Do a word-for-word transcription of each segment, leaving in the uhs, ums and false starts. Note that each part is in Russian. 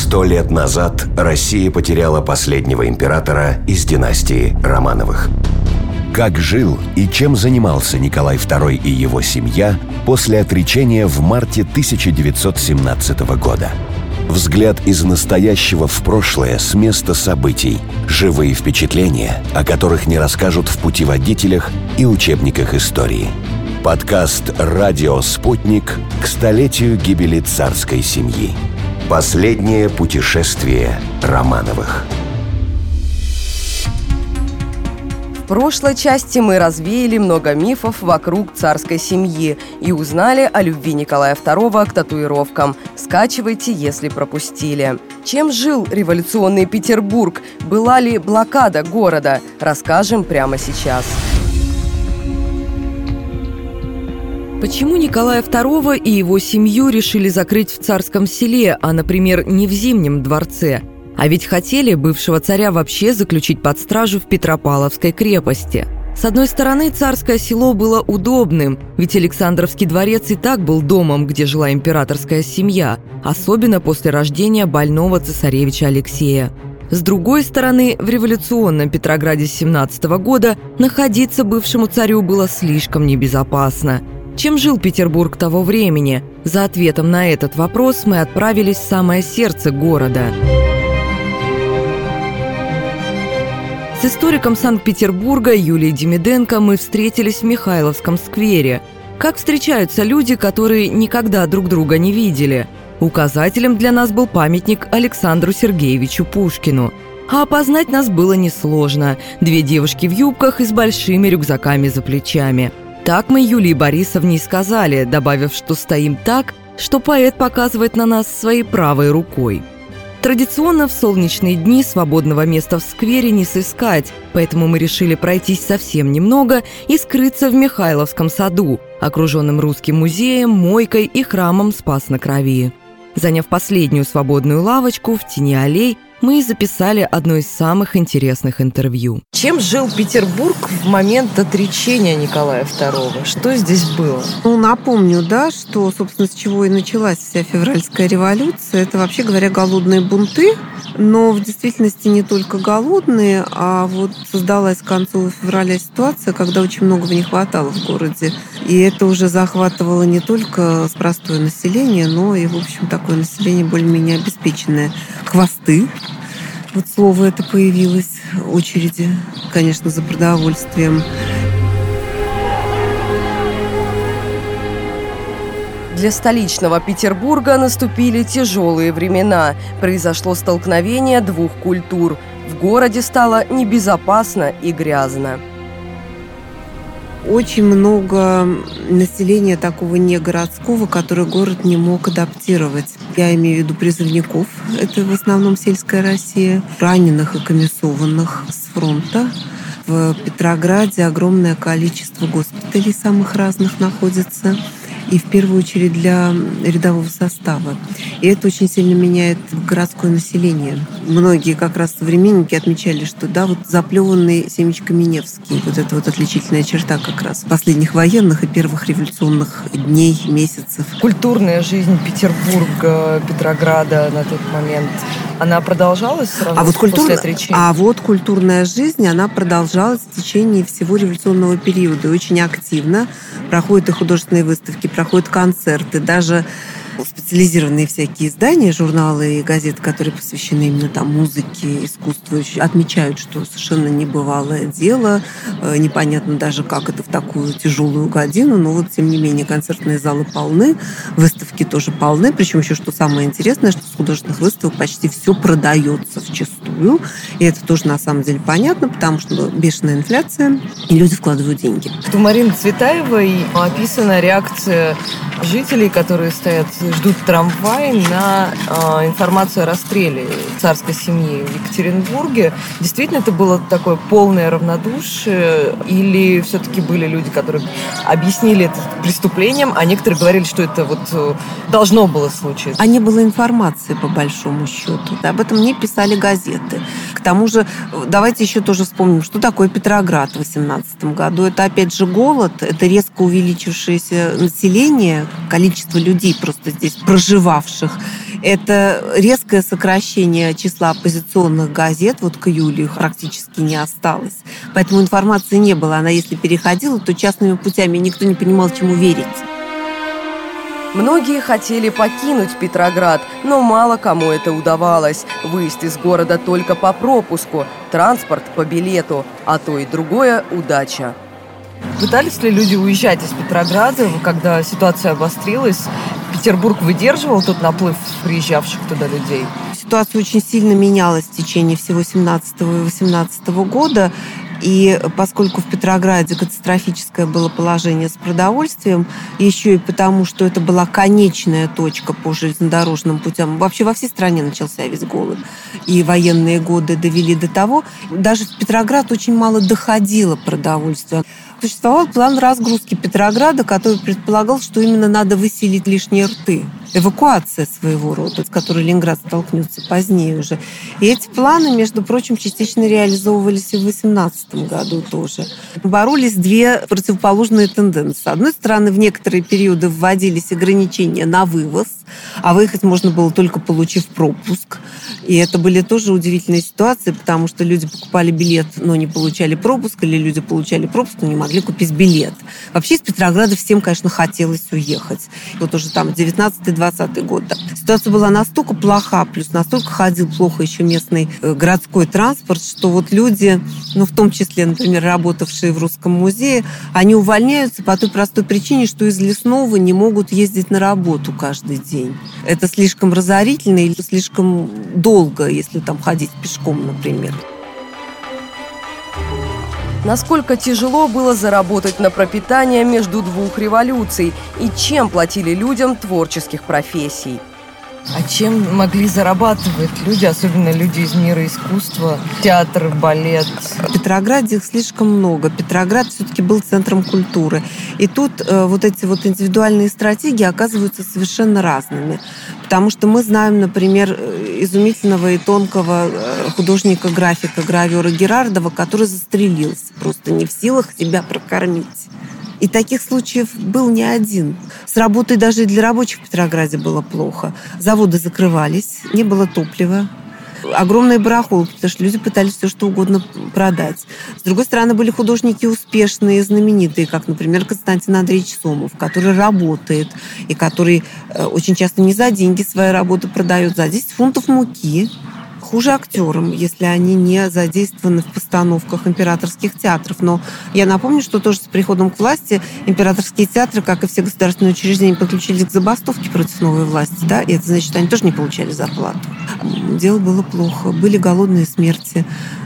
Сто лет назад Россия потеряла последнего императора из династии Романовых. Как жил и чем занимался Николай второй и его семья после отречения в марте тысяча девятьсот семнадцатого года? Взгляд из настоящего в прошлое с места событий. Живые впечатления, о которых не расскажут в путеводителях и учебниках истории. Подкаст «Радио Спутник» к столетию гибели царской семьи. Последнее путешествие Романовых. В прошлой части мы развеяли много мифов вокруг царской семьи и узнали о любви Николая второго к татуировкам. Скачивайте, если пропустили. Чем жил революционный Петербург? Была ли блокада города? Расскажем прямо сейчас. Почему Николая второго и его семью решили закрыть в Царском Селе, а, например, не в Зимнем дворце? А ведь хотели бывшего царя вообще заключить под стражу в Петропавловской крепости. С одной стороны, Царское Село было удобным, ведь Александровский дворец и так был домом, где жила императорская семья, особенно после рождения больного цесаревича Алексея. С другой стороны, в революционном Петрограде семнадцатого года находиться бывшему царю было слишком небезопасно. Чем жил Петербург того времени? За ответом на этот вопрос мы отправились в самое сердце города. С историком Санкт-Петербурга Юлией Демиденко мы встретились в Михайловском сквере. Как встречаются люди, которые никогда друг друга не видели? Указателем для нас был памятник Александру Сергеевичу Пушкину. А опознать нас было несложно. Две девушки в юбках и с большими рюкзаками за плечами. Так мы Юлии Борисовне и сказали, добавив, что стоим так, что поэт показывает на нас своей правой рукой. Традиционно в солнечные дни свободного места в сквере не сыскать, поэтому мы решили пройтись совсем немного и скрыться в Михайловском саду, окруженном Русским музеем, мойкой и храмом Спас на Крови. Заняв последнюю свободную лавочку в тени аллей, мы записали одно из самых интересных интервью. Чем жил Петербург в момент отречения Николая второго? Что здесь было? Ну, напомню, да, что, собственно, с чего и началась вся февральская революция. Это, вообще говоря, голодные бунты. Но в действительности не только голодные, а вот создалась к концу февраля ситуация, когда очень многого не хватало в городе. И это уже захватывало не только простое население, но и, в общем, такое население более-менее обеспеченное. Хвосты. Вот слово это появилось. Очереди, конечно, за продовольствием. Для столичного Петербурга наступили тяжелые времена. Произошло столкновение двух культур. В городе стало небезопасно и грязно. Очень много населения такого негородского, которое город не мог адаптировать. Я имею в виду призывников, это в основном сельская Россия, раненых и комиссованных с фронта. В Петрограде огромное количество госпиталей самых разных находится. И в первую очередь для рядового состава. И это очень сильно меняет городское население. Многие как раз современники отмечали, что да, вот заплеванный семечками Невский, вот это вот отличительная черта как раз последних военных и первых революционных дней, месяцев. Культурная жизнь Петербурга, Петрограда на тот момент, она продолжалась сразу а вот после культур... отречения? А вот культурная жизнь, она продолжалась в течение всего революционного периода. Очень активно. Проходят и художественные выставки, проходят концерты, даже специализированные всякие издания, журналы и газеты, которые посвящены именно там музыке, искусству, отмечают, что совершенно небывалое дело. Непонятно даже, как это в такую тяжелую годину, но вот, тем не менее, концертные залы полны, выставки тоже полны. Причем еще, что самое интересное, что с художественных выставок почти все продается вчистую. И это тоже, на самом деле, понятно, потому что бешеная инфляция, и люди вкладывают деньги. У Марины Цветаевой описана реакция жителей, которые стоят, ждут трамвай, на э, информацию о расстреле царской семьи в Екатеринбурге. Действительно, это было такое полное равнодушие? Или все-таки были люди, которые объяснили это преступлением, а некоторые говорили, что это вот должно было случиться? А не было информации, по большому счету. Об этом не писали газеты. К тому же, давайте еще тоже вспомним, что такое Петроград в восемнадцатом году. Это, опять же, голод, это резко увеличившееся население, количество людей просто здесь проживавших. Это резкое сокращение числа оппозиционных газет. Вот к июлю их практически не осталось. Поэтому информации не было. Она, если переходила, то частными путями. Никто не понимал, чему верить. Многие хотели покинуть Петроград, но мало кому это удавалось. Выезд из города только по пропуску, транспорт по билету, а то и другое – удача. Пытались ли люди уезжать из Петрограда, когда ситуация обострилась? Петербург выдерживал тот наплыв приезжавших туда людей? Ситуация очень сильно менялась в течение всего семнадцатого и восемнадцатого года. И поскольку в Петрограде катастрофическое было положение с продовольствием, еще и потому, что это была конечная точка по железнодорожным путям, вообще во всей стране начался весь голод, и военные годы довели до того, даже в Петроград очень мало доходило продовольствия. Существовал план разгрузки Петрограда, который предполагал, что именно надо выселить лишние рты. Эвакуация своего рода, с которой Ленинград столкнется позднее уже. И эти планы, между прочим, частично реализовывались и в восемнадцатом году тоже. Боролись две противоположные тенденции. С одной стороны, в некоторые периоды вводились ограничения на вывоз, а выехать можно было только получив пропуск. И это были тоже удивительные ситуации, потому что люди покупали билет, но не получали пропуск, или люди получали пропуск, но не могли купить билет. Вообще из Петрограда всем, конечно, хотелось уехать. Вот уже там девятнадцатый-двадцатый год. Да. Ситуация была настолько плоха, плюс настолько ходил плохо еще местный э, городской транспорт, что вот люди, ну, в том числе, например, работавшие в Русском музее, они увольняются по той простой причине, что из Лесного не могут ездить на работу каждый день. Это слишком разорительно или слишком долго, если там ходить пешком, например. Насколько тяжело было заработать на пропитание между двух революций и чем платили людям творческих профессий? А чем могли зарабатывать люди, особенно люди из мира искусства, театр, балет? В Петрограде их слишком много. Петроград все-таки был центром культуры. И тут э, вот эти вот индивидуальные стратегии оказываются совершенно разными. Потому что мы знаем, например, изумительного и тонкого художника-графика, гравера Герардова, который застрелился, просто не в силах себя прокормить. И таких случаев был не один. С работой даже и для рабочих в Петрограде было плохо. Заводы закрывались, не было топлива. Огромные барахолки, потому что люди пытались все что угодно продать. С другой стороны, были художники успешные, знаменитые, как, например, Константин Андреевич Сомов, который работает и который очень часто не за деньги свои работы продает, за десять фунтов муки. Хуже актерам, если они не задействованы в постановках императорских театров. Но я напомню, что тоже с приходом к власти императорские театры, как и все государственные учреждения, подключились к забастовке против новой власти. Да? И это значит, что они тоже не получали зарплату. Дело было плохо. Были голодные смерти.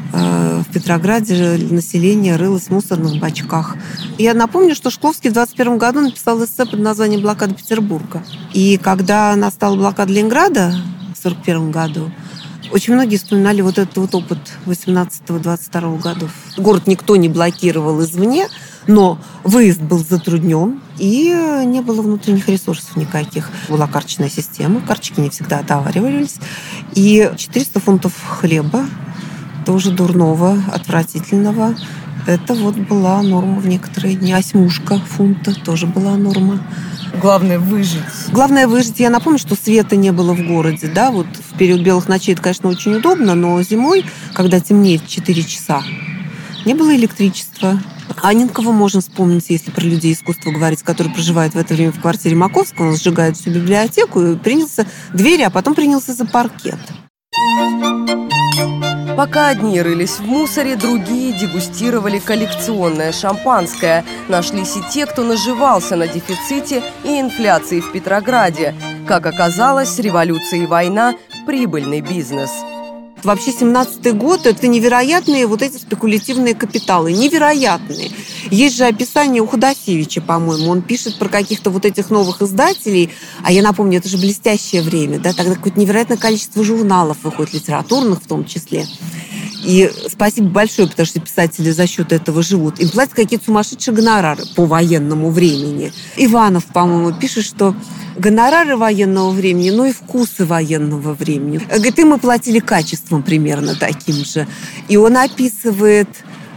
В Петрограде население рылось в мусорных бачках. Я напомню, что Шкловский в двадцать первом году написал эссе под названием «Блокада Петербурга». И когда настала блокада Ленинграда в сорок первом году, очень многие вспоминали вот этот вот опыт восемнадцатого-двадцать второго годов. Город никто не блокировал извне, но выезд был затруднен, и не было внутренних ресурсов никаких. Была карточная система, карточки не всегда отоваривались, и четыреста фунтов хлеба, тоже дурного, отвратительного, это вот была норма в некоторые дни. Осьмушка фунта тоже была норма. Главное выжить. Главное выжить. Я напомню, что света не было в городе. Да? Вот в период белых ночей это, конечно, очень удобно, но зимой, когда темнеет четыре часа, не было электричества. Анненкова можно вспомнить, если про людей искусства говорить, которые проживают в это время в квартире Маковского. Он сжигает всю библиотеку и принялся двери, а потом принялся за паркет. Пока одни рылись в мусоре, другие дегустировали коллекционное шампанское. Нашлись и те, кто наживался на дефиците и инфляции в Петрограде. Как оказалось, революция и война – прибыльный бизнес. Вообще семнадцатый год – это невероятные вот эти спекулятивные капиталы. Невероятные. Есть же описание у Ходосевича, по-моему. Он пишет про каких-то вот этих новых издателей. А я напомню, это же блестящее время. Да? Тогда какое-то невероятное количество журналов выходит, литературных в том числе. И спасибо большое, потому что писатели за счет этого живут. Им платят какие-то сумасшедшие гонорары по военному времени. Иванов, по-моему, пишет, что гонорары военного времени, ну и вкусы военного времени. Говорит, и мы платили качеством примерно таким же. И он описывает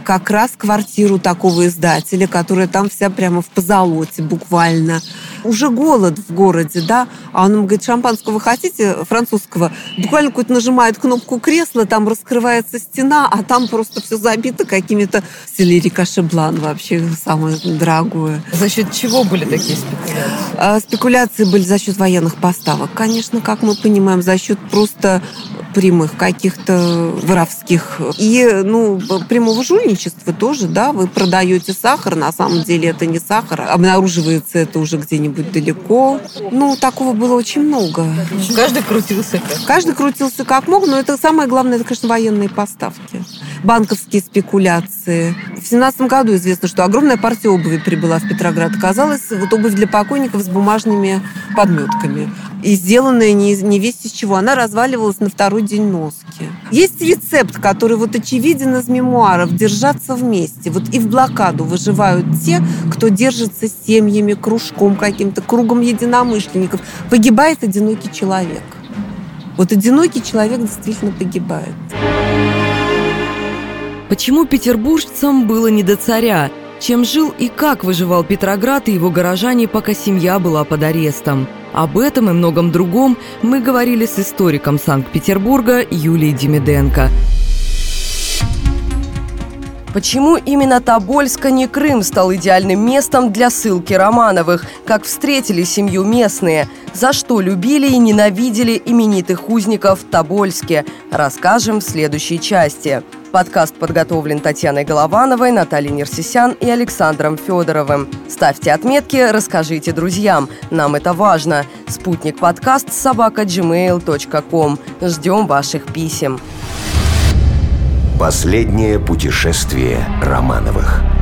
как раз квартиру такого издателя, которая там вся прямо в позолоте буквально. Уже голод в городе, да, а он ему говорит: шампанского хотите, французского? Буквально какой-то нажимает кнопку кресла, там раскрывается стена, а там просто все забито какими-то селери кашеблан, вообще самое дорогое. За счет чего были такие спекуляции? А спекуляции были за счет военных поставок, конечно, как мы понимаем, за счет просто прямых каких-то воровских и, ну, прямого жульничества тоже, да, вы продаете сахар, на самом деле это не сахар, обнаруживается это уже где-нибудь далеко. Ну, такого было очень много. Каждый крутился как Каждый крутился как мог, но это самое главное, это, конечно, военные поставки. Банковские спекуляции. В семнадцатом году известно, что огромная партия обуви прибыла в Петроград. Оказалось, вот обувь для покойников с бумажными подметками. И сделанная не, не весть из чего. Она разваливалась на второй день носки. Есть рецепт, который вот очевиден из мемуаров. Держаться вместе. Вот и в блокаду выживают те, кто держится семьями, кружком каким-то, кругом единомышленников. Погибает одинокий человек. Вот одинокий человек действительно погибает. Почему петербуржцам было не до царя? Чем жил и как выживал Петроград и его горожане, пока семья была под арестом? Об этом и многом другом мы говорили с историком Санкт-Петербурга Юлией Демиденко. Почему именно Тобольск, а не Крым, стал идеальным местом для ссылки Романовых? Как встретили семью местные? За что любили и ненавидели именитых узников в Тобольске? Расскажем в следующей части. Подкаст подготовлен Татьяной Головановой, Натальей Нерсисян и Александром Федоровым. Ставьте отметки, расскажите друзьям. Нам это важно. Спутник подкаст собака джи мейл точка ком. Ждем ваших писем. Последнее путешествие Романовых.